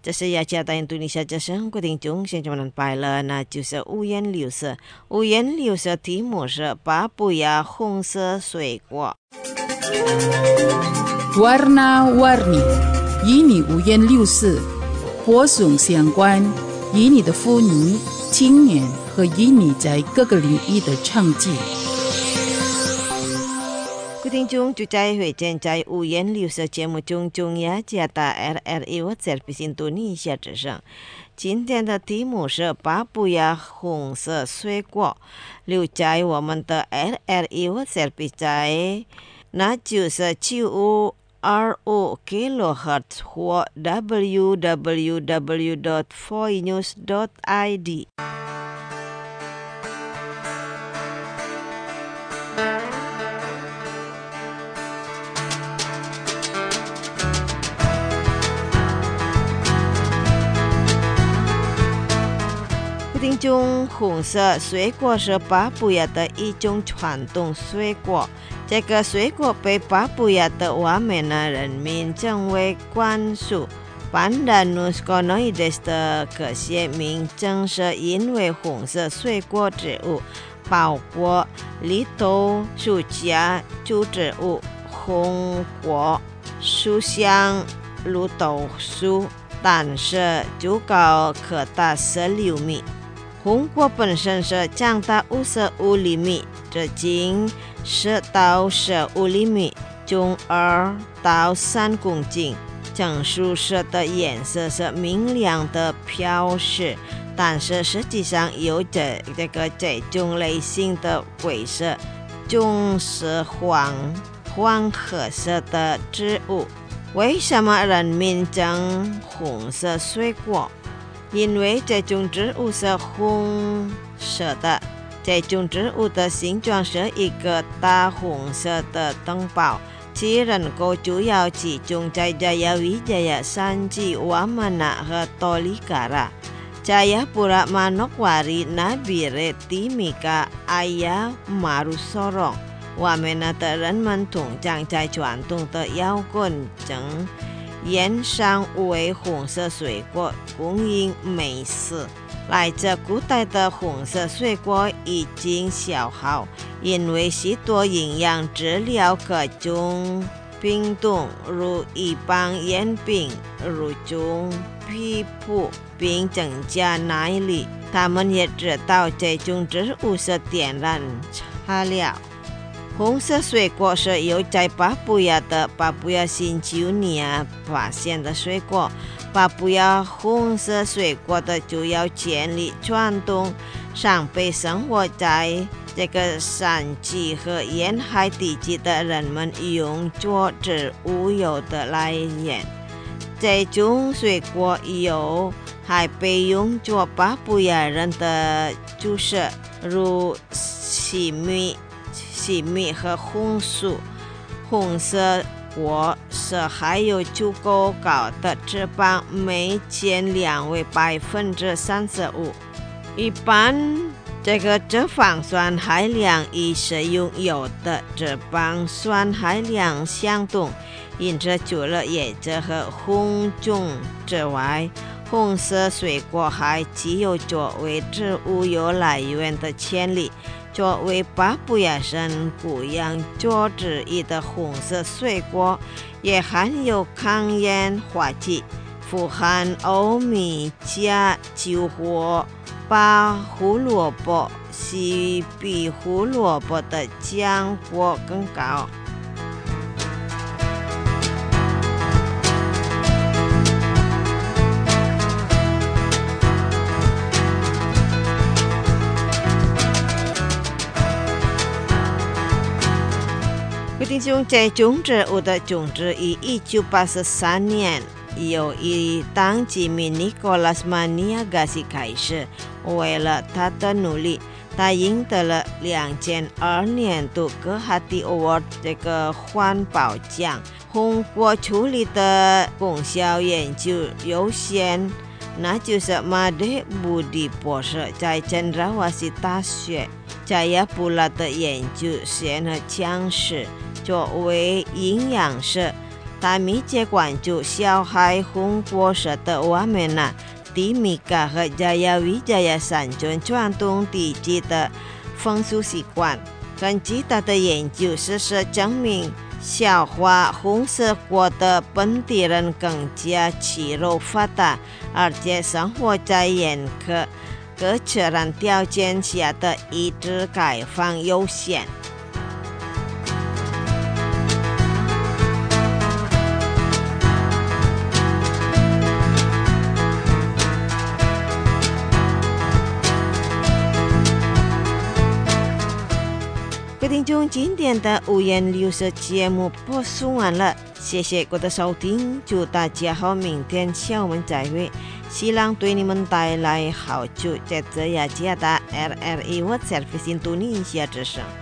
这是雅加达印度尼西亚这生活听众现在们拜了，那就是五颜六色。五颜六色题目是巴布亚红色水果。 Warna-warni， 与你五颜六色，播送相关，与你的妇女、青年和与你在各个领域的倡进。 各位听众，就在会见在五颜六色节目中，中雅加达 RRI 我在印度尼西亚之声。今天的题目是巴布亚红色水果。留在我们的 RRI 我在那就是9525 kHz 或 www.foinews.id。听众，红色水果是巴布亚的一种传统水果。这个水果被巴布亚的瓦美纳人民称为桴树 Pandanus gonoides 的科学名称是因为红色水果植物包括绿豆、树荚、竹植物、红果、树香、绿豆树，但是最高可达16米。红果本身是长达55厘米，直径10到15厘米，重2到3公斤。整树色的颜色是明亮的飘色，但是实际上有这种类型的灰色，总是黄褐色的植物。为什么人民称红色水果？因为这种植物是红色的，这种植物的形状是一个大红色的灯泡，其人口主要集中在Jayawijaya、山鸡、瓦玛纳和多利嘎拉。Jayapura、Manokwari、Nabire、Timika、Ayah、Marusorong。瓦美纳的人们通常在传统的摇滚中腌上为红色水果供应美食。来自古代的红色水果已经消耗，因为许多营养治疗各种病毒，如一般炎病、如中皮肤并增加耐力。他们也知道这种植物是天然材料。红色水果是由在巴布亚新几内亚发现的水果。巴布亚红色水果的主要建立传统上被生活在这个山区和沿海地区的人们用作植物油的来源。这种水果油还被用作巴布亚人的主食，如西米和红薯。红色果实还有足够高的脂肪，每千两为35%。一般这个脂肪酸含量与食用油的脂肪酸含量相同，因此除了椰子和红种之外，红色水果还具有作为植物油来源的潜力。作为巴布亚人固养作之一的红色水果，也含有抗氧化剂，富含欧米伽9或把胡萝卜是比胡萝卜的浆果更高。听众，这种植物的种植于1983年由于当居民 Nicholas Maniagasi 开始。为了他的努力，他赢得了2002年度格哈蒂 Award 这个环保奖。红果处理的功效研究优先，那就是马德布迪博士在Cendrawasih大学Jayapura的研究显而强势。作为营养师， 他密切关注小孩红果实的我们呢，迪米嘎和加亚维加亚三种传统地区的风俗习惯。根据他的研究，事实证明消化红色果的本地人更加肌肉发达，而且生活在严苛各自然条件下的意志开放优先。各位听众，今天的五颜六色节目播送完了，谢谢各位的收听，祝大家好，明天下午我们再会，希望对你们带来好处。在这雅加达 RRI World Service Indonesia 之声。